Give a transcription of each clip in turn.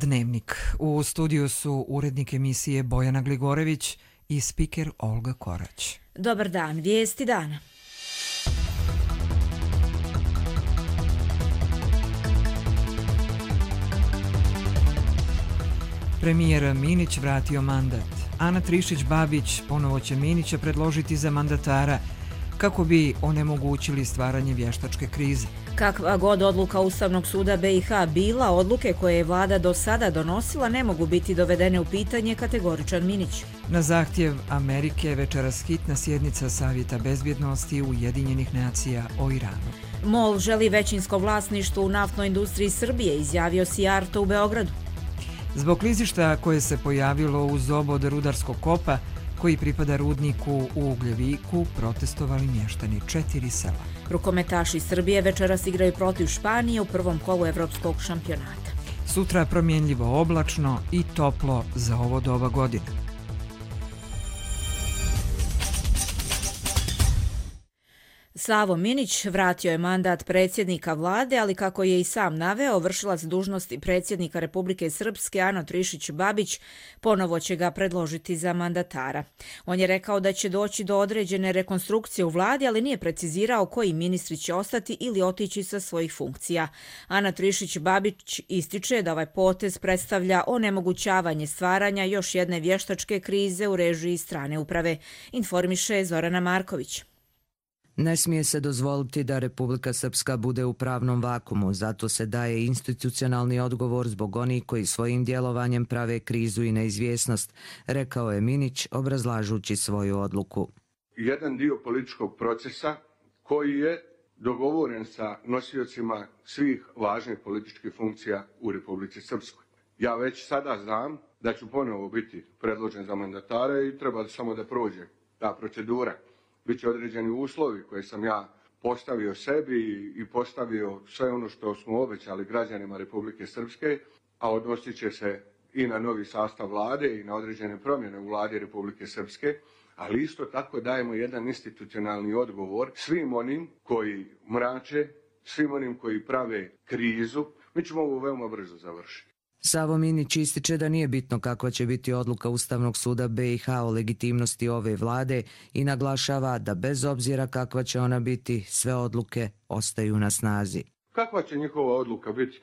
Dnevnik. U studiju su urednik emisije Bojana Gligorević i spiker Olga Korać. Dobar dan, vijesti dana. Premijer Minić vratio mandat. Ana Trišić-Babić ponovo će Minića predložiti za mandatara kako bi onemogućili stvaranje vještačke krize. Kakva god odluka Ustavnog suda BiH bila, odluke koje je vlada do sada donosila ne mogu biti dovedene u pitanje, kategoričan Minić. Na zahtjev Amerike večeras hitna sjednica Savjeta bezbjednosti Ujedinjenih nacija o Iranu. MOL želi većinsko vlasništvo u naftnoj industriji Srbije, izjavio Sijarto u Beogradu. Zbog klizišta koje se pojavilo uz obod rudarskog kopa koji pripada rudniku u Ugljeviku, protestovali mještani 4 sela. Rukometaši Srbije večeras igraju protiv Španije u prvom kolu evropskog šampionata. Sutra promjenljivo oblačno i toplo za ovo doba godine. Savo Minić vratio je mandat predsjednika vlade, ali kako je i sam naveo, vršilac dužnosti predsjednika Republike Srpske Ana Trišić-Babić ponovo će ga predložiti za mandatara. On je rekao da će doći do određene rekonstrukcije u vladi, ali nije precizirao koji ministri će ostati ili otići sa svojih funkcija. Ana Trišić-Babić ističe da ovaj potez predstavlja onemogućavanje stvaranja još jedne vještačke krize u režiji strane uprave, informiše Zorana Marković. Ne smije se dozvoliti da Republika Srpska bude u pravnom vakumu, zato se daje institucionalni odgovor zbog onih koji svojim djelovanjem prave krizu i neizvjesnost, rekao je Minić obrazlažući svoju odluku. Jedan dio političkog procesa koji je dogovoren sa nosiocima svih važnih političkih funkcija u Republici Srpskoj. Ja već sada znam da ću ponovo biti predložen za mandatara i treba samo da prođe ta procedura. Biće određeni uslovi koje sam ja postavio sebi i postavio sve ono što smo obećali građanima Republike Srpske, a odnosit će se i na novi sastav vlade i na određene promjene u vladi Republike Srpske, ali isto tako dajemo jedan institucionalni odgovor svim onim koji mrače, svim onim koji prave krizu. Mi ćemo ovo veoma brzo završiti. Savo Minić ističe da nije bitno kakva će biti odluka Ustavnog suda BiH o legitimnosti ove vlade i naglašava da bez obzira kakva će ona biti, sve odluke ostaju na snazi. Kakva će njihova odluka biti,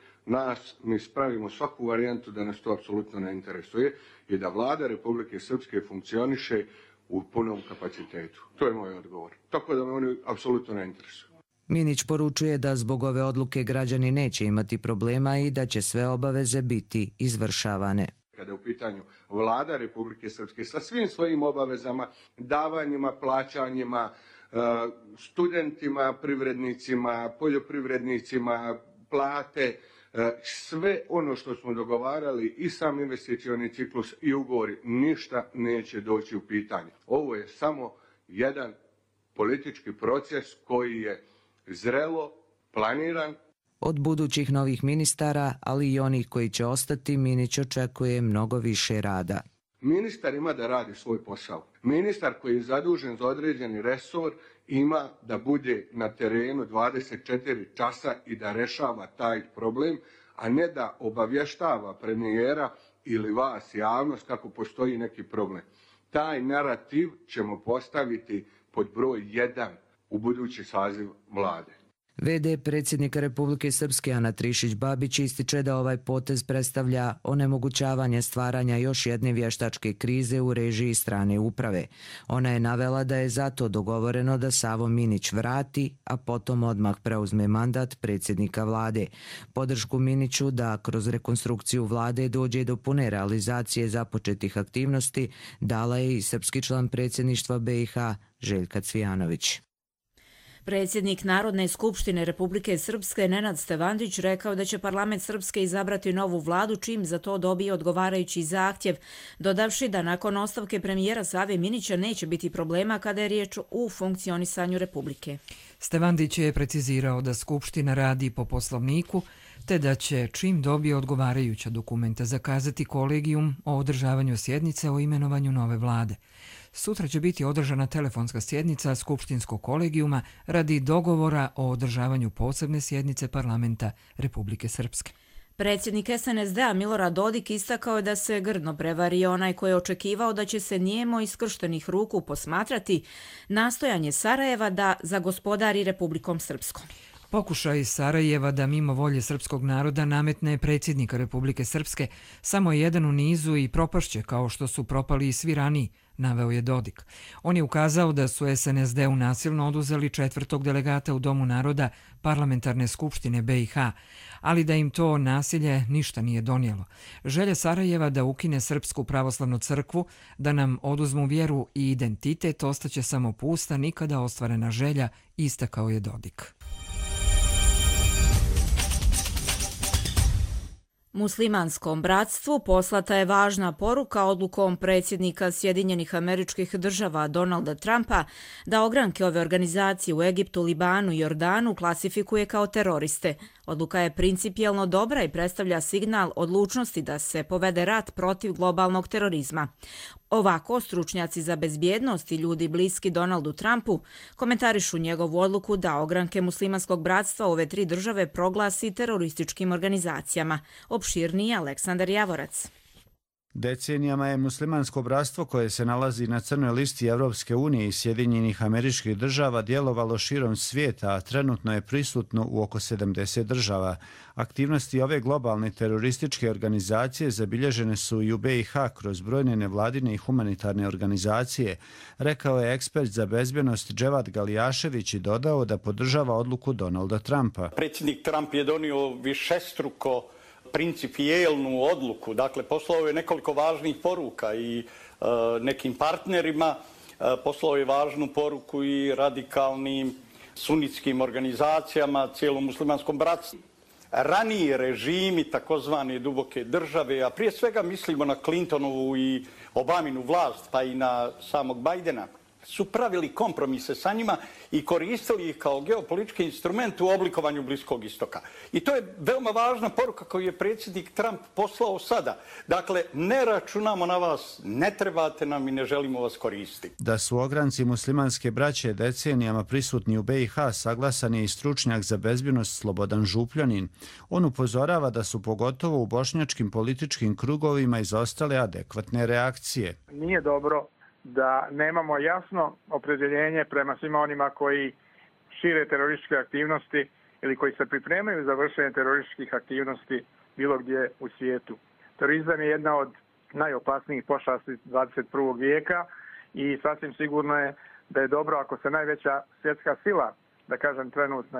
mi spravimo svaku varijantu da nas to apsolutno ne interesuje i da vlada Republike Srpske funkcioniše u punom kapacitetu. To je moj odgovor. Tako da me oni apsolutno ne interesuju. Minić poručuje da zbog ove odluke građani neće imati problema i da će sve obaveze biti izvršavane. Kada je u pitanju vlada Republike Srpske sa svim svojim obavezama, davanjima, plaćanjima, studentima, privrednicima, poljoprivrednicima, plate, sve ono što smo dogovarali i sam investicioni ciklus i ugovori, ništa neće doći u pitanje. Ovo je samo jedan politički proces koji je zrelo planiran. Od budućih novih ministara, ali i onih koji će ostati, Minić očekuje mnogo više rada. Ministar ima da radi svoj posao. Ministar koji je zadužen za određeni resor ima da bude na terenu 24 časa i da rešava taj problem, a ne da obavještava premijera ili vas, javnost, kako postoji neki problem. Taj narativ ćemo postaviti pod broj 1 u budući saziv vlade. VD predsjednika Republike Srpske Ana Trišić-Babić ističe da ovaj potez predstavlja onemogućavanje stvaranja još jedne vještačke krize u režiji strane uprave. Ona je navela da je zato dogovoreno da Savo Minić vrati, a potom odmah preuzme mandat predsjednika vlade. Podršku Miniću da kroz rekonstrukciju vlade dođe do pune realizacije započetih aktivnosti dala je i srpski član predsjedništva BiH Željka Cvijanović. Predsjednik Narodne skupštine Republike Srpske Nenad Stevandić rekao da će parlament Srpske izabrati novu vladu čim za to dobije odgovarajući zahtjev, dodavši da nakon ostavke premijera Save Minića neće biti problema kada je riječ o funkcionisanju Republike. Stevandić je precizirao da Skupština radi po poslovniku, te da će čim dobije odgovarajuća dokumenta zakazati kolegijum o održavanju sjednice o imenovanju nove vlade. Sutra će biti održana telefonska sjednica Skupštinskog kolegijuma radi dogovora o održavanju posebne sjednice parlamenta Republike Srpske. Predsjednik SNSD-a Milorad Dodik istakao je da se grdno prevario onaj koji je očekivao da će se nijemo iskrštenih ruku posmatrati nastojanje Sarajeva da zagospodari Republikom Srpskom. Pokušaj Sarajeva da mimo volje srpskog naroda nametne predsjednika Republike Srpske samo je jedan u nizu i propašće kao što su propali i svi raniji, naveo je Dodik. On je ukazao da su SNSD-u nasilno oduzeli 4. delegata u Domu naroda Parlamentarne skupštine BiH, ali da im to nasilje ništa nije donijelo. Želja Sarajeva da ukine Srpsku pravoslavnu crkvu, da nam oduzmu vjeru i identitet ostaće samo pusta, nikada ostvarena želja, istakao je Dodik. Muslimanskom bratstvu poslata je važna poruka odlukom predsjednika Sjedinjenih Američkih Država Donalda Trumpa da ogranke ove organizacije u Egiptu, Libanu i Jordanu klasifikuje kao teroriste. Odluka je principijelno dobra i predstavlja signal odlučnosti da se povede rat protiv globalnog terorizma. Ovako, stručnjaci za bezbjednost i ljudi bliski Donaldu Trumpu komentarišu njegovu odluku da ogranke Muslimanskog bratstva ove 3 države proglasi terorističkim organizacijama. Opširniji Aleksandar Javorac. Decenijama je muslimansko bratstvo koje se nalazi na crnoj listi Evropske unije i Sjedinjenih Američkih Država djelovalo širom svijeta, a trenutno je prisutno u oko 70 država. Aktivnosti ove globalne terorističke organizacije zabilježene su i u BiH kroz brojne nevladine i humanitarne organizacije, rekao je ekspert za bezbjednost Dževad Galijašević i dodao da podržava odluku Donalda Trumpa. Predsjednik Trump je donio višestruko principijelnu odluku, dakle poslao je nekoliko važnih poruka i nekim partnerima, poslao je važnu poruku i radikalnim sunitskim organizacijama, cijelom muslimanskom bratstvu. Raniji režimi, takozvane duboke države, a prije svega mislimo na Clintonovu i Obaminu vlast, pa i na samog Bajdena, su pravili kompromise sa njima i koristili ih kao geopolitički instrument u oblikovanju Bliskog istoka. I to je veoma važna poruka koju je predsjednik Trump poslao sada. Dakle, ne računamo na vas, ne trebate nam i ne želimo vas koristiti. Da su ogranci muslimanske braće decenijama prisutni u BiH, saglasan je i stručnjak za bezbjednost Slobodan Župljanin. On upozorava da su pogotovo u bošnjačkim političkim krugovima izostale adekvatne reakcije. Nije dobro da nemamo jasno opredjeljenje prema svima onima koji šire terorističke aktivnosti ili koji se pripremaju za vršenje terorističkih aktivnosti bilo gdje u svijetu. Terorizam je jedna od najopasnijih pošasti 21. vijeka i sasvim sigurno je da je dobro ako se najveća svjetska sila, da kažem trenutno,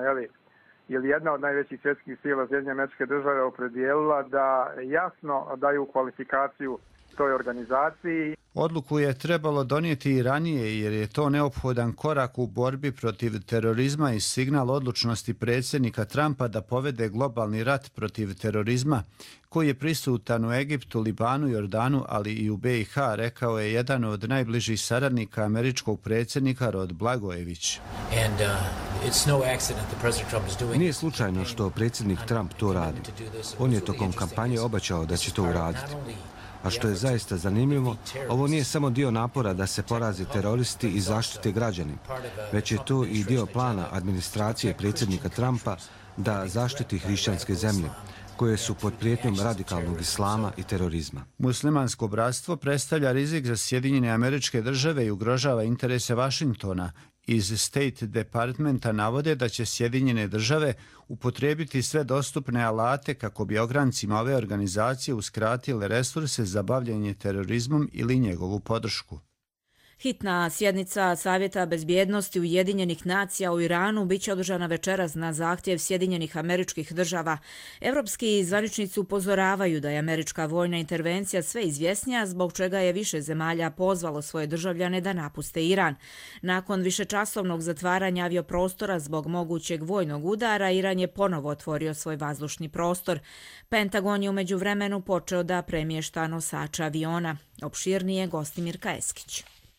ili jedna od najvećih svjetskih sila Sjedinjene Američke Države opredijelila da jasno daju kvalifikaciju toj organizaciji. Odluku je trebalo donijeti i ranije jer je to neophodan korak u borbi protiv terorizma i signal odlučnosti predsjednika Trumpa da povede globalni rat protiv terorizma koji je prisutan u Egiptu, Libanu, Jordanu, ali i u BiH, rekao je jedan od najbližih saradnika američkog predsjednika Rod Blagojević. Nije slučajno što predsjednik Trump to radi. On je tokom kampanje obećao da će to uraditi. A što je zaista zanimljivo, ovo nije samo dio napora da se poraze teroristi i zaštite građani, već je to i dio plana administracije predsjednika Trumpa da zaštiti hrišćanske zemlje, koje su pod prijetnjom radikalnog islama i terorizma. Muslimansko bratstvo predstavlja rizik za Sjedinjene Američke Države i ugrožava interese Vašingtona. Iz State Departmenta navode da će Sjedinjene Države upotrijebiti sve dostupne alate kako bi ograncima ove organizacije uskratile resurse za bavljenje terorizmom ili njegovu podršku. Hitna sjednica Savjeta bezbjednosti Ujedinjenih nacija u Iranu biće održana večeras na zahtjev Sjedinjenih Američkih Država. Evropski zvaničnici upozoravaju da je američka vojna intervencija sve izvjesnija, zbog čega je više zemalja pozvalo svoje državljane da napuste Iran. Nakon višečasovnog zatvaranja avioprostora zbog mogućeg vojnog udara, Iran je ponovo otvorio svoj vazdušni prostor. Pentagon je u međuvremenu počeo da premješta nosača aviona. Opširnije Gostimir Kaeskić.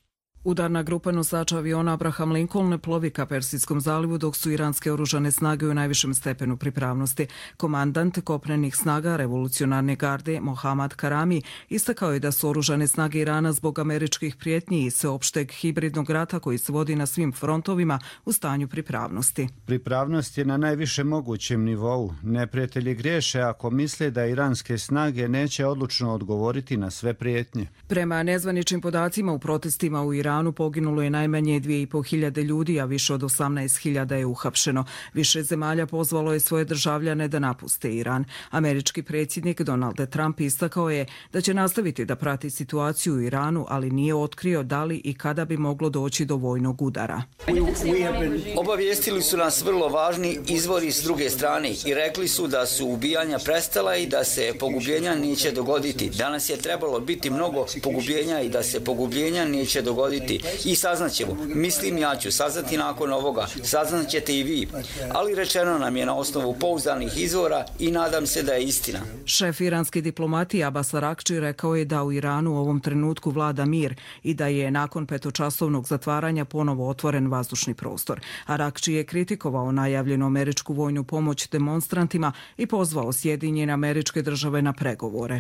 Udarna grupa nosača aviona Abraham Lincoln plovi ka Persijskom zalivu dok su iranske oružane snage u najvišem stepenu pripravnosti. Komandant kopnenih snaga revolucionarne garde Mohammad Karami istakao je da su oružane snage Irana zbog američkih prijetnji i sveopšteg hibridnog rata koji se vodi na svim frontovima u stanju pripravnosti. Pripravnost je na najvišem mogućem nivou. Neprijatelji griješe ako misle da iranske snage neće odlučno odgovoriti na sve prijetnje. Prema nezvaničnim podacima u protestima u Iranu poginulo je najmanje 2.500 ljudi, a više od 18.000 je uhapšeno. Više zemalja pozvalo je svoje državljane da napuste Iran. Američki predsjednik Donald Trump istakao je da će nastaviti da prati situaciju u Iranu, ali nije otkrio da li i kada bi moglo doći do vojnog udara. Obavijestili su nas vrlo važni izvori s druge strane i rekli su da su ubijanja prestala i da se pogubljenja neće dogoditi. Danas je trebalo biti mnogo pogubljenja i da se pogubljenja neće dogoditi. I saznaćemo. Mislim, ja ću saznati nakon ovoga. Saznaćete i vi. Ali rečeno nam je na osnovu pouzdanih izvora i nadam se da je istina. Šef iranske diplomatije Abbas Araghči rekao je da u Iranu u ovom trenutku vlada mir i da je nakon petočasovnog zatvaranja ponovo otvoren vazdušni prostor. Araghči je kritikovao najavljenu američku vojnu pomoć demonstrantima i pozvao Sjedinjene Američke Države na pregovore.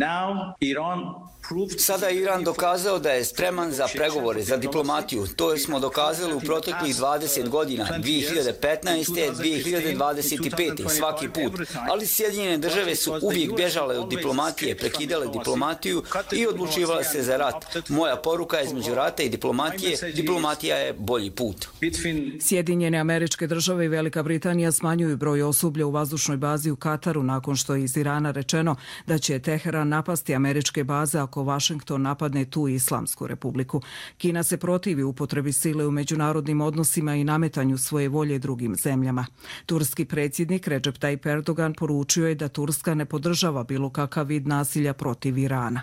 Sada je Iran dokazao da je spreman za pregovore, za diplomatiju. To smo dokazali u proteklih 20 godina, 2015. 2025. svaki put. Ali Sjedinjene države su uvijek bježale od diplomatije, prekidale diplomatiju i odlučivale se za rat. Moja poruka je između rata i diplomatije, diplomatija je bolji put. Sjedinjene Američke Države i Velika Britanija smanjuju broj osoblja u vazdušnoj bazi u Kataru nakon što je iz Irana rečeno da će Teheran napasti američke baze ako Vašington napadne tu Islamsku republiku. Kina se protivi upotrebi sile u međunarodnim odnosima i nametanju svoje volje drugim zemljama. Turski predsjednik Recep Tayyip Erdogan poručio je da Turska ne podržava bilo kakav vid nasilja protiv Irana.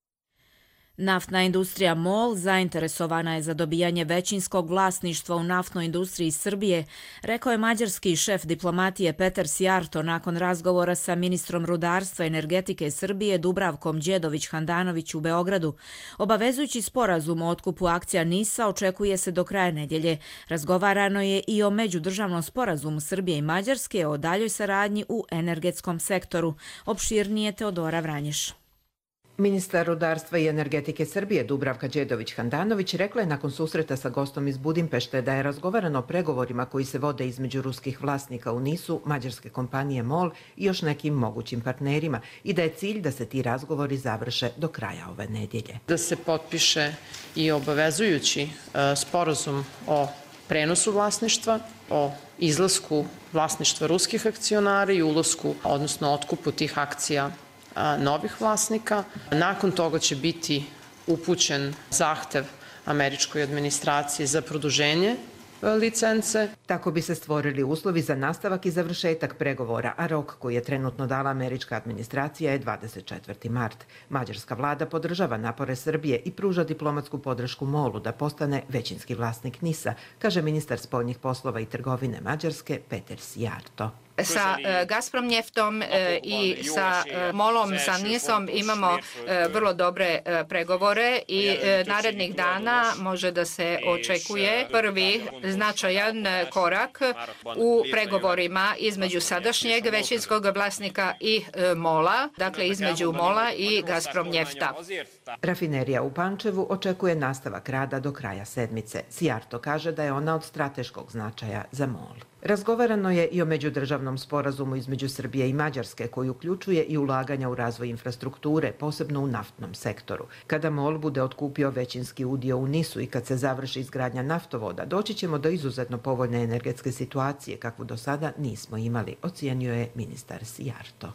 Naftna industrija MOL zainteresovana je za dobijanje većinskog vlasništva u naftnoj industriji Srbije, rekao je mađarski šef diplomatije Petar Sijarto nakon razgovora sa ministrom rudarstva i energetike Srbije Dubravkom Đedović-Handanović u Beogradu. Obavezujući sporazum o otkupu akcija NIS-a očekuje se do kraja nedjelje. Razgovarano je i o međudržavnom sporazumu Srbije i Mađarske o daljoj saradnji u energetskom sektoru. Opširnije Teodora Vranješ. Ministar rudarstva i energetike Srbije Dubravka Đedović-Handanović rekla je nakon susreta sa gostom iz Budimpešte da je razgovarano o pregovorima koji se vode između ruskih vlasnika u NIS-u, mađarske kompanije MOL i još nekim mogućim partnerima i da je cilj da se ti razgovori završe do kraja ove nedjelje. Da se potpiše i obavezujući sporazum o prenosu vlasništva, o izlasku vlasništva ruskih akcionara i ulasku, odnosno otkupu tih akcija novih vlasnika. Nakon toga će biti upućen zahtev američkoj administraciji za produženje licence. Tako bi se stvorili uslovi za nastavak i završetak pregovora, a rok koji je trenutno dala američka administracija je 24. mart. Mađarska vlada podržava napore Srbije i pruža diplomatsku podršku MOL-u da postane većinski vlasnik NIS-a, kaže ministar spoljnih poslova i trgovine Mađarske Petar Sijarto. Sa Gazprom Njeftom i sa MOL-om, sa NIS-om imamo vrlo dobre pregovore i narednih dana može da se očekuje prvi značajan korak u pregovorima između sadašnjeg većinskog vlasnika i MOL-a, dakle između MOL-a i Gazprom Njefta. Rafinerija u Pančevu očekuje nastavak rada do kraja sedmice. Sijarto kaže da je ona od strateškog značaja za MOL. Razgovarano je i o međudržavnom sporazumu između Srbije i Mađarske koji uključuje i ulaganja u razvoj infrastrukture, posebno u naftnom sektoru. Kada MOL bude otkupio većinski udio u NIS-u i kad se završi izgradnja naftovoda, doći ćemo do izuzetno povoljne energetske situacije kakvu do sada nismo imali, ocijenio je ministar Sijarto.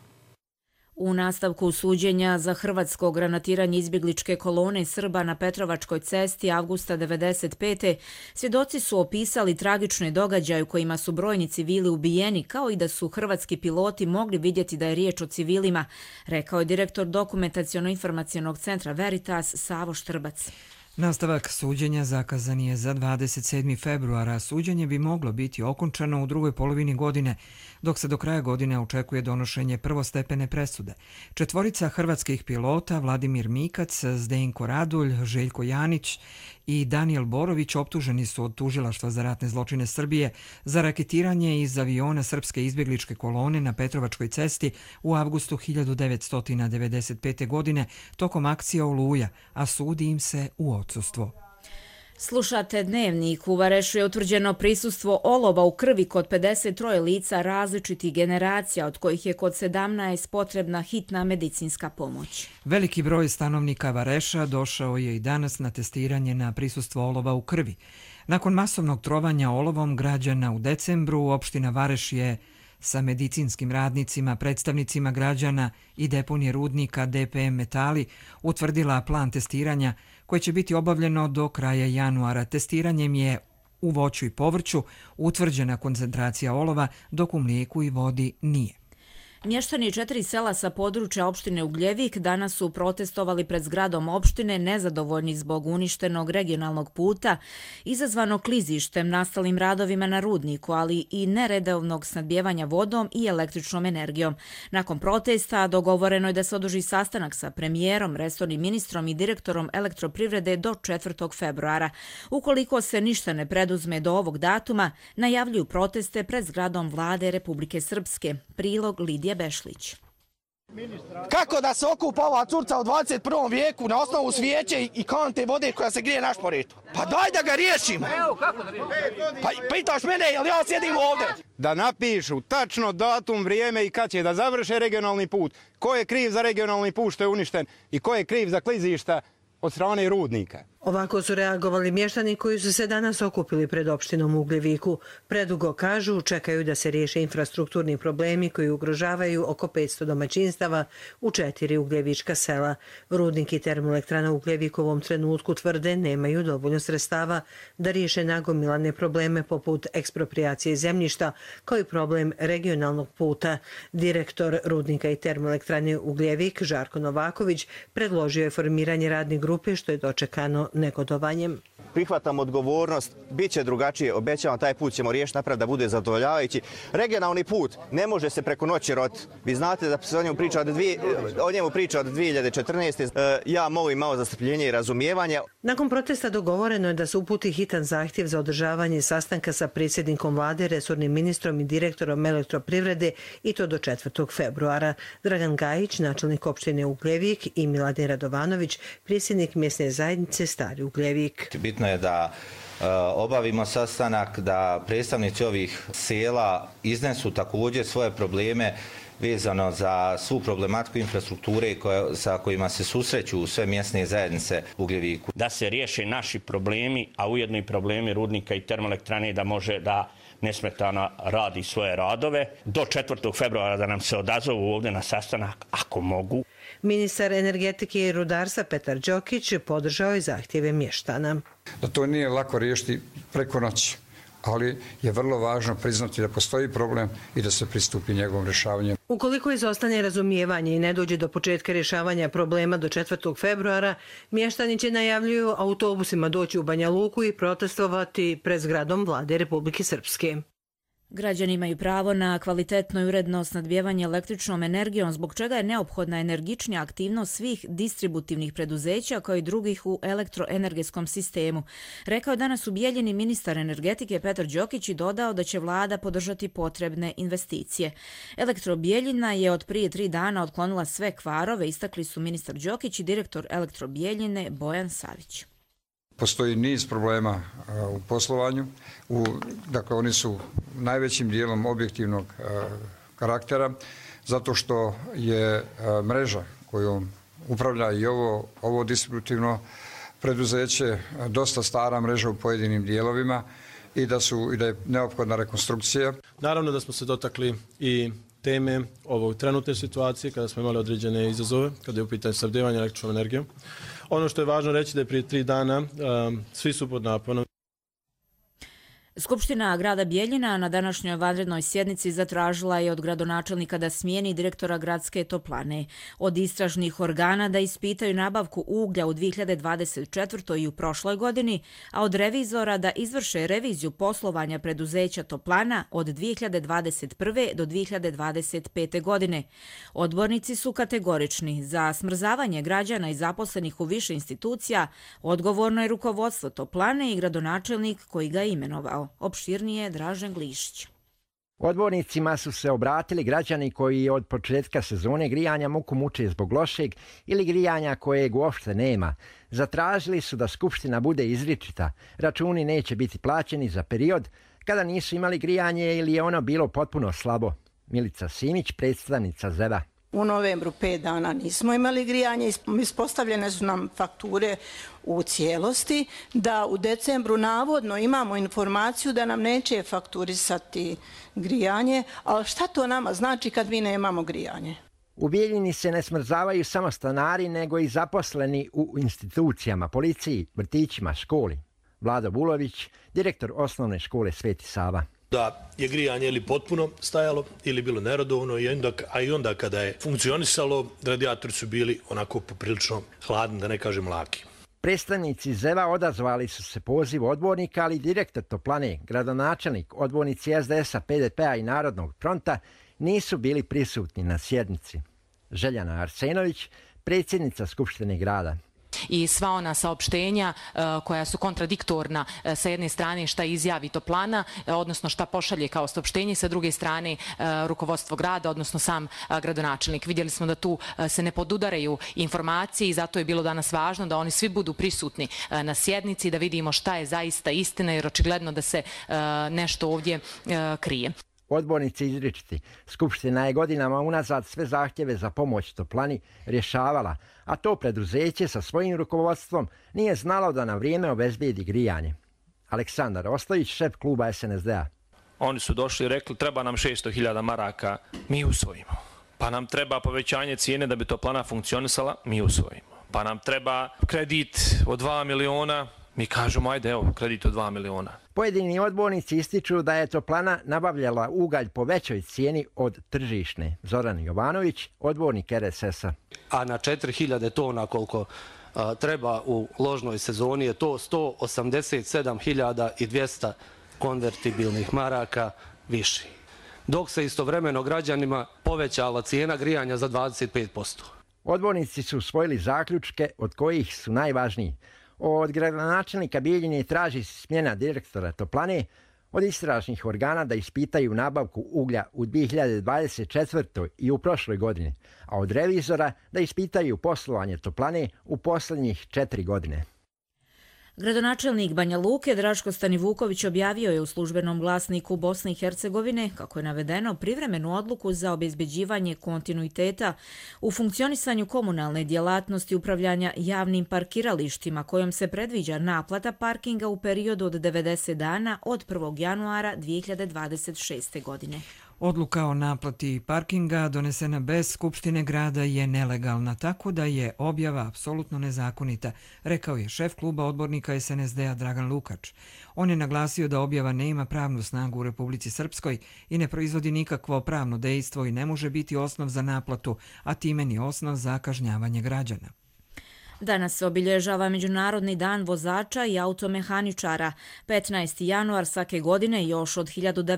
U nastavku suđenja za hrvatsko granatiranje izbjegličke kolone Srba na Petrovačkoj cesti avgusta 1995. svjedoci su opisali tragične događaje u kojima su brojni civili ubijeni, kao i da su hrvatski piloti mogli vidjeti da je riječ o civilima, rekao je direktor Dokumentaciono-informacionog centra Veritas Savo Štrbac. Nastavak suđenja zakazan je za 27. februara. Suđenje bi moglo biti okončano u drugoj polovini godine, dok se do kraja godine očekuje donošenje prvostepene presude. Četvorica hrvatskih pilota, Vladimir Mikac, Zdenko Radulj, Željko Janić i Danijel Borović optuženi su od Tužilaštva za ratne zločine Srbije za raketiranje iz aviona srpske izbjegličke kolone na Petrovačkoj cesti u avgustu 1995. godine tokom akcije Oluja, a sudi im se u odsustvo. Slušate Dnevnik. U Varešu je utvrđeno prisustvo olova u krvi kod 53 lica različitih generacija, od kojih je kod 17 potrebna hitna medicinska pomoć. Veliki broj stanovnika Vareša došao je i danas na testiranje na prisustvo olova u krvi. Nakon masovnog trovanja olovom građana u decembru, opština Vareš je sa medicinskim radnicima, predstavnicima građana i deponije rudnika DPM Metali utvrdila plan testiranja koje će biti obavljeno do kraja januara. Testiranjem je u voću i povrću utvrđena koncentracija olova, dok u mlijeku i vodi nije. Mještani 4 sela sa područja opštine Ugljevik danas su protestovali pred zgradom opštine nezadovoljni zbog uništenog regionalnog puta, izazvanog klizištem, nastalim radovima na rudniku, ali i neredovnog snabdijevanja vodom i električnom energijom. Nakon protesta dogovoreno je da se održi sastanak sa premijerom, resornim ministrom i direktorom elektroprivrede do 4. februara. Ukoliko se ništa ne preduzme do ovog datuma, najavljuju proteste pred zgradom vlade Republike Srpske. Prilog Lidija Bešlić. Kako da se okupa ova curca u 21. vijeku na osnovu svijeće i kante vode koja se grije naš poretu? Pa daj da ga riješimo. Pa pitaš mene, jel ja sjedim ovdje? Da napišu tačno datum, vrijeme i kad će da završe regionalni put. Ko je kriv za regionalni put što je uništen i ko je kriv za klizišta od strane rudnika. Ovako su reagovali mještani koji su se danas okupili pred opštinom Ugljeviku. Predugo, kažu, čekaju da se riješe infrastrukturni problemi koji ugrožavaju oko 500 domaćinstava u 4 ugljevička sela. Rudnik i termoelektrana Ugljevik u ovom trenutku tvrde nemaju dovoljno sredstava da riješe nagomilane probleme poput ekspropriacije zemljišta, kao i problem regionalnog puta. Direktor rudnika i termoelektrane Ugljevik, Žarko Novaković, predložio je formiranje radne grupe što je dočekano negodovanjem. Prihvatam odgovornost, bit će drugačije, obećavam, taj put ćemo riješiti napraviti da bude zadovoljavajući. Regionalni put ne može se preko noći roti. Vi znate da se o njemu priča od 2014. Ja molim malo za strpljenje i razumijevanje. Nakon protesta dogovoreno je da se uputi hitan zahtjev za održavanje sastanka sa predsjednikom vlade, resornim ministrom i direktorom elektroprivrede i to do 4. februara. Dragan Gajić, načelnik opštine Ugljevik, i Miladin Radovanović, predsjednik mjesne zajednice Stari Ugljevik. Bitno je da obavimo sastanak, da predstavnici ovih sela iznesu također svoje probleme vezano za svu problematiku infrastrukture sa kojima se susreću sve mjesne zajednice u Ugljeviku. Da se riješe naši problemi, a ujedno i problemi rudnika i termoelektrane, da može da nesmetano radi svoje radove. Do 4. februara da nam se odazovu ovdje na sastanak, ako mogu. Ministar energetike i rudarstva Petar Đokić podržao je zahtjeve mještana. Da to nije lako riješiti preko noći, ali je vrlo važno priznati da postoji problem i da se pristupi njegovom rješavanju. Ukoliko izostane razumijevanje i ne dođe do početka rješavanja problema do 4. februara, mještani će, najavljuju, autobusima doći u Banja Luku i protestovati pred zgradom vlade Republike Srpske. Građani imaju pravo na kvalitetno i uredno snabdijevanje električnom energijom, zbog čega je neophodna energičnija aktivnost svih distributivnih preduzeća kao i drugih u elektroenergetskom sistemu. Rekao je danas u Bijeljini ministar energetike Petar Đokić i dodao da će vlada podržati potrebne investicije. Elektro Bijeljina je od prije 3 dana otklonila sve kvarove, istakli su ministar Đokić i direktor Elektro Bijeljine Bojan Savić. Postoji niz problema u poslovanju, dakle oni su najvećim dijelom objektivnog karaktera, zato što je mreža kojom upravlja i ovo distributivno preduzeće dosta stara mreža u pojedinim dijelovima i da je neophodna rekonstrukcija. Naravno da smo se dotakli i teme ovog trenutne situacije kada smo imali određene izazove, kada je u pitanju snabdijevanje električnom energijom. Ono što je važno reći da je prije 3 dana svi su pod naponom. Skupština grada Bijeljina na današnjoj vanrednoj sjednici zatražila je od gradonačelnika da smijeni direktora gradske toplane, od istražnih organa da ispitaju nabavku uglja u 2024. i u prošloj godini, a od revizora da izvrše reviziju poslovanja preduzeća toplana od 2021. do 2025. godine. Odbornici su kategorični. Za smrzavanje građana i zaposlenih u više institucija odgovorno je rukovodstvo toplane i gradonačelnik koji ga je imenovao. Opširnije Dražen Glišić. Odbornicima su se obratili građani koji od početka sezone grijanja muku muče zbog lošeg ili grijanja kojeg uopšte nema. Zatražili su da Skupština bude izričita. Računi neće biti plaćeni za period kada nisu imali grijanje ili je ono bilo potpuno slabo. Milica Simić, predstavnica ZEV-a. U novembru 5 dana nismo imali grijanje, ispostavljene su nam fakture u cijelosti, da u decembru navodno imamo informaciju da nam neće fakturisati grijanje, ali šta to nama znači kad mi nemamo grijanje? U Bijeljini se ne smrzavaju samo stanari, nego i zaposleni u institucijama, policiji, vrtićima, školi. Vlado Bulović, direktor osnovne škole Sveti Sava. Da je grijanje ili potpuno stajalo ili bilo neredovno, a i onda kada je funkcionisalo, radijatori su bili onako poprilično hladni, da ne kažem laki. Predstavnici ZEV-a odazvali su se pozivu odbornika, ali direktor toplane, gradonačelnik, odbornici SDS-a, PDP-a i Narodnog fronta nisu bili prisutni na sjednici. Željana Arsenović, predsjednica Skupštine grada. I sva ona saopštenja koja su kontradiktorna sa jedne strane šta izjavi toplana, odnosno šta pošalje kao saopštenje, sa druge strane rukovodstvo grada, odnosno sam gradonačelnik. Vidjeli smo da tu se ne podudaraju informacije i zato je bilo danas važno da oni svi budu prisutni na sjednici, da vidimo šta je zaista istina, jer očigledno da se nešto ovdje krije. Odbornici izričiti. Skupština je godinama unazad sve zahtjeve za pomoć toplani rješavala, a to preduzeće sa svojim rukovodstvom nije znalo da na vrijeme obezbijedi grijanje. Aleksandar Ostojić, šef kluba SNSD-a. Oni su došli i rekli treba nam 600.000 maraka, mi usvojimo. Pa nam treba povećanje cijene da bi toplana funkcionisala, mi usvojimo. Pa nam treba kredit od 2 miliona, mi kažemo ajde evo kredit od 2 miliona. Pojedini odbornici ističu da je toplana nabavljala ugalj po većoj cijeni od tržišne. Zoran Jovanović, odbornik RSS-a. A na 4.000 tona koliko treba u ložnoj sezoni je to 187.200 konvertibilnih maraka više. Dok se istovremeno građanima povećala cijena grijanja za 25%. Odbornici su usvojili zaključke od kojih su najvažniji. Od gradonačelnika Bijeljine traži smjena direktora toplane, od istražnih organa da ispitaju nabavku uglja u 2024. i u prošloj godini, a od revizora da ispitaju poslovanje toplane u posljednjih 4 godine. Gradonačelnik Banja Luke Draško Stanivuković objavio je u službenom glasniku Bosne i Hercegovine, kako je navedeno, privremenu odluku za obezbeđivanje kontinuiteta u funkcionisanju komunalne djelatnosti upravljanja javnim parkiralištima, kojom se predviđa naplata parkinga u periodu od 90 dana od 1. januara 2026. godine. Odluka o naplati parkinga donesena bez Skupštine grada je nelegalna, tako da je objava apsolutno nezakonita, rekao je šef kluba odbornika SNSD-a Dragan Lukač. On je naglasio da objava ne ima pravnu snagu u Republici Srpskoj i ne proizvodi nikakvo pravno dejstvo i ne može biti osnov za naplatu, a time ni osnov za kažnjavanje građana. Danas se obilježava Međunarodni dan vozača i automehaničara. 15. januar svake godine još od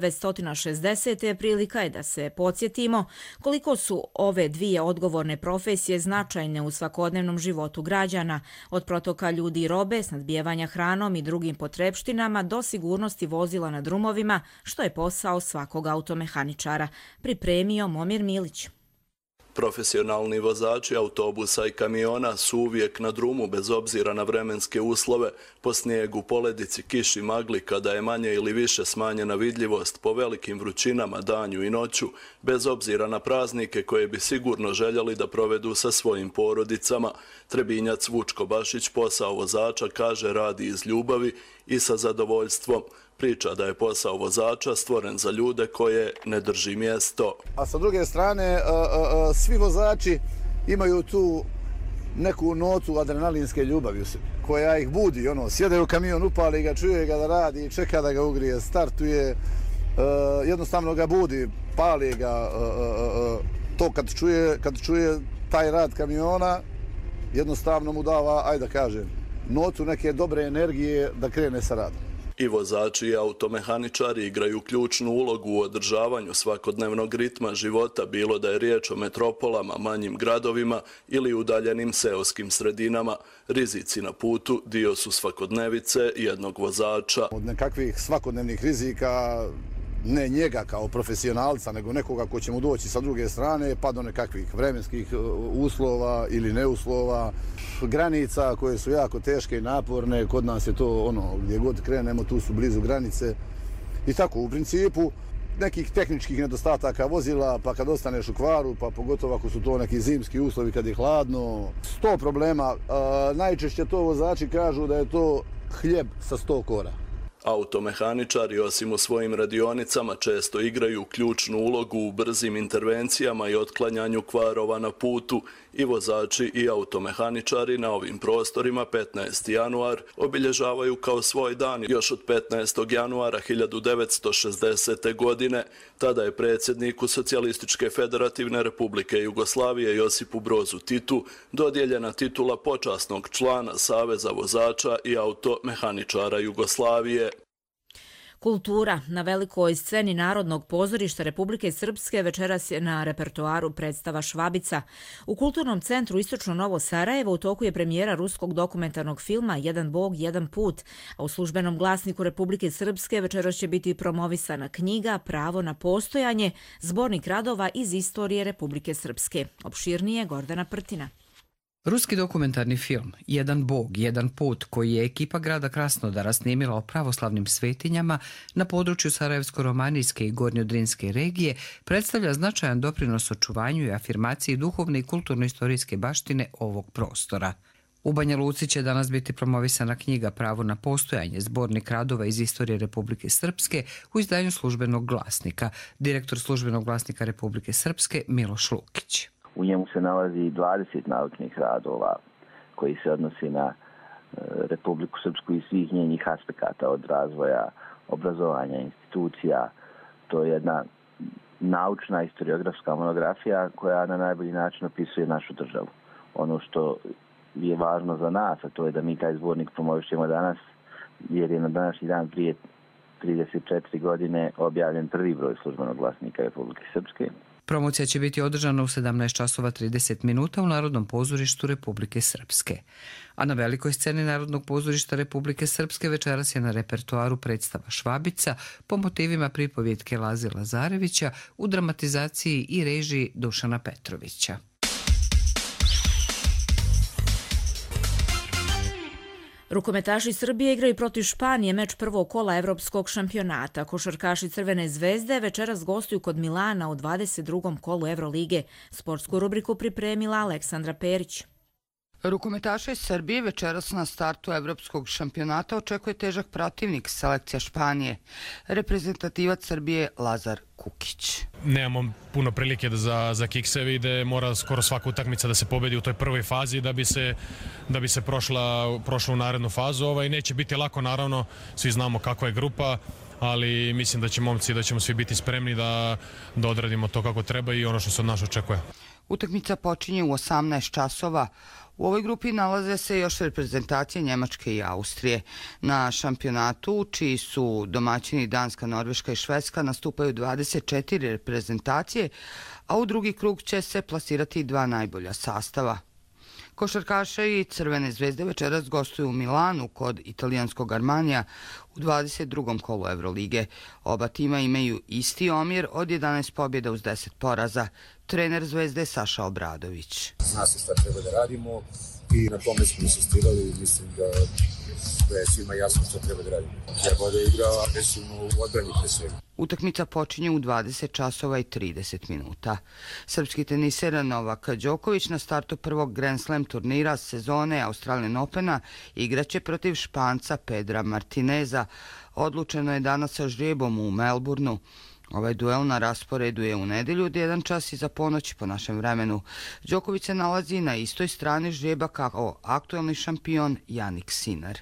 1960. prilika je da se podsjetimo koliko su ove dvije odgovorne profesije značajne u svakodnevnom životu građana, od protoka ljudi i robe, snadbijevanja hranom i drugim potrepštinama do sigurnosti vozila na drumovima, što je posao svakog automehaničara. Pripremio Momir Milić. Profesionalni vozači autobusa i kamiona su uvijek na drumu bez obzira na vremenske uslove, po snijegu, poledici, kiši, magli, kada je manje ili više smanjena vidljivost, po velikim vrućinama, danju i noću, bez obzira na praznike koje bi sigurno željeli da provedu sa svojim porodicama. Trebinjac Vučko Bašić posao vozača, kaže, radi iz ljubavi i sa zadovoljstvom. Priča da je posao vozača stvoren za ljude koje ne drži mjesto. A sa druge strane, svi vozači imaju tu neku notu adrenalinske ljubavi u sebi, koja ih budi, sjede u kamion, upali ga, čuje ga da radi, čeka da ga ugrije, startuje, jednostavno ga budi, pali ga, to kad čuje taj rad kamiona, jednostavno mu dava, ajde da kažem, notu neke dobre energije da krene sa radom. I vozači i automehaničari igraju ključnu ulogu u održavanju svakodnevnog ritma života, bilo da je riječ o metropolama, manjim gradovima ili udaljenim seoskim sredinama. Rizici na putu dio su svakodnevice jednog vozača. Od nekakvih svakodnevnih rizika, ne njega kao profesionalca, nego nekoga ko će mu doći sa druge strane, pa do nekakvih vremenskih uslova ili neuslova, granica koje su jako teške i naporne. Kod nas je to gdje god krenemo, tu su blizu granice. I tako, u principu, nekih tehničkih nedostataka vozila, pa kad ostaneš u kvaru, pa pogotovo ako su to neki zimski uslovi kad je hladno, 100 problema. Najčešće to vozači kažu da je to hljeb sa 100 kora. Automehaničari, osim u svojim radionicama, često igraju ključnu ulogu u brzim intervencijama i otklanjanju kvarova na putu. I vozači i automehaničari na ovim prostorima 15. januar obilježavaju kao svoj dan još od 15. januara 1960. godine. Tada je predsjedniku Socijalističke federativne republike Jugoslavije Josipu Brozu Titu dodijeljena titula počasnog člana Saveza vozača i automehaničara Jugoslavije. Kultura. Na velikoj sceni Narodnog pozorišta Republike Srpske večeras je na repertoaru predstava Švabica. U Kulturnom centru Istočno Novo Sarajevo u toku je premijera ruskog dokumentarnog filma Jedan Bog, jedan put, a u službenom glasniku Republike Srpske večeras će biti promovisana knjiga Pravo na postojanje, zbornik radova iz istorije Republike Srpske. Opširnije Gordana Prtina. Ruski dokumentarni film Jedan Bog, jedan put, koji je ekipa grada Krasnodara snimila o pravoslavnim svetinjama na području Sarajevsko-romanijske i Gornjodrinske regije, predstavlja značajan doprinos očuvanju i afirmaciji duhovne i kulturno-istorijske baštine ovog prostora. U Banja Luci će danas biti promovisana knjiga Pravo na postojanje, zbornik radova iz istorije Republike Srpske u izdanju službenog glasnika. Direktor službenog glasnika Republike Srpske Miloš Lukić. U njemu se nalazi 20 naučnih radova koji se odnosi na Republiku Srpsku i svih njenih aspekata, od razvoja, obrazovanja, institucija. To je jedna naučna historiografska monografija koja na najbolji način opisuje našu državu. Ono što je važno za nas, a to je da mi taj zbornik promovišemo danas, jer je na današnji dan prije 34 godine objavljen prvi broj službenog glasnika Republike Srpske. Promocija će biti održana u 17 časova 30 minuta u Narodnom pozorištu Republike Srpske. A na velikoj sceni Narodnog pozorišta Republike Srpske večeras je na repertoaru predstava Švabica po motivima pripovjetke Laze Lazarevića u dramatizaciji i režiji Dušana Petrovića. Rukometaši Srbije igraju protiv Španije meč prvog kola evropskog šampionata. Košarkaši Crvene zvezde večeras gostuju kod Milana u 22. kolu Evrolige. Sportsku rubriku pripremila Aleksandra Perić. Rukometaše Srbije večeras na startu evropskog šampionata očekuje težak protivnik, selekcija Španije, reprezentativac Srbije Lazar Kukić. Nemamo puno prilike za kiksevi, gde mora skoro svaka utakmica da se pobedi u toj prvoj fazi da bi se prošla u narednu fazu. Neće biti lako, naravno, svi znamo kakva je grupa, ali mislim da će momci, da ćemo svi biti spremni da odradimo to kako treba i ono što se od nas očekuje. Utakmica počinje u 18 časova. U ovoj grupi nalaze se još reprezentacije Njemačke i Austrije. Na šampionatu, čiji su domaćini Danska, Norveška i Švedska, nastupaju 24 reprezentacije, a u drugi krug će se plasirati 2 najbolja sastava. Košarkaše i Crvene zvezde večeras gostuju u Milanu kod italijanskog Armanija u 22. kolu Evrolige. Oba tima imaju isti omjer od 11 pobjeda uz 10 poraza. Trener Zvezde Saša Obradović. Zna se šta treba da radimo i na tome smo insistirali. Mislim da je svima jasno šta treba da radimo. Treba da igra agresivno u odbrani pre svega. Utakmica počinje u 20 časova i 30 minuta. Srpski teniser Novak Đoković na startu prvog Grand Slam turnira sezone Australian Opena igraće protiv Španca Pedra Martineza. Odlučeno je danas sa žrebom u Melbourneu. Ovaj duel na rasporedu je u nedelju od 1 čas iza ponoći po našem vremenu. Đoković se nalazi na istoj strani žreba kao aktuelni šampion Jannik Sinner.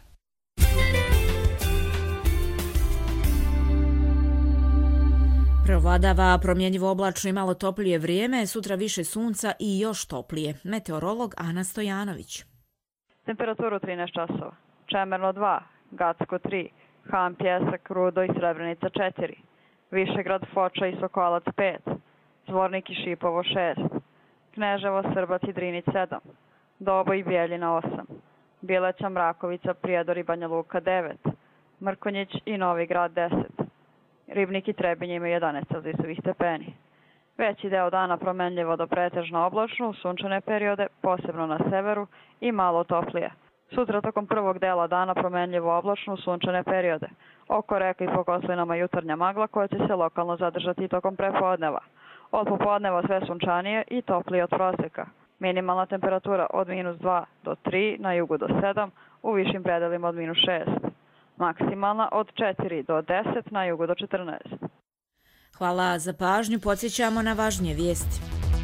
Preovladava promjenjivo oblačno i malo toplije vrijeme, sutra više sunca i još toplije. Meteorolog Ana Stojanović. Temperaturu 13 časova. Čemerno 2, Gacko 3, Han, Pjesak, Rudo i Srebrenica 4, Višegrad, Foča i Sokolac 5, Zvornik i Šipovo 6, Kneževo, Srbac i Drinit 7, Dobo i Bijeljina 8, Bileća, Mrakovica, Prijedor i Banja Luka 9, Mrkonjić i Novi Grad 10, Ribnik i Trebinje imaju 11 celzijusovih stepeni. Veći deo dana promenljivo do pretežno oblačno u sunčane periode, posebno na severu, i malo toplije. Sutra tokom prvog dela dana promenljivo oblačno u sunčane periode. Oko reka i po koslinama jutarnja magla koja će se lokalno zadržati tokom prepodneva. Od popodneva sve sunčanije i toplije od proseka. Minimalna temperatura od -2 do 3, na jugu do 7, u višim predelima od -6. Maksimalna od 4 do 10, na jugu do 14. Hvala za pažnju, podsjećamo na važnije vijesti.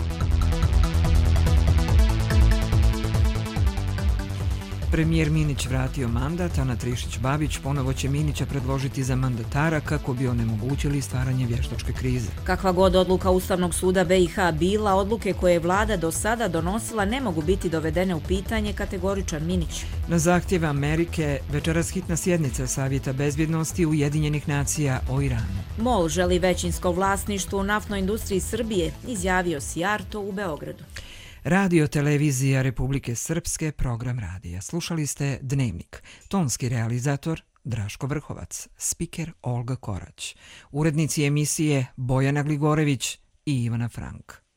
Premijer Minić vratio mandat, Ana Trišić-Babić ponovo će Minića predložiti za mandatara kako bi onemogućili stvaranje vještačke krize. Kakva god odluka Ustavnog suda BiH bila, odluke koje je vlada do sada donosila ne mogu biti dovedene u pitanje, kategoričan Minić. Na zahtjev Amerike večeras hitna sjednica Savjeta bezbjednosti Ujedinjenih nacija o Iranu. MOL želi većinsko vlasništvo u naftnoj industriji Srbije, izjavio Sijarto u Beogradu. Radio televizija Republike Srpske, program radija. Slušali ste Dnevnik. Tonski realizator Draško Vrhovac, spiker Olga Korać, urednici emisije Bojana Gligorević i Ivana Frank.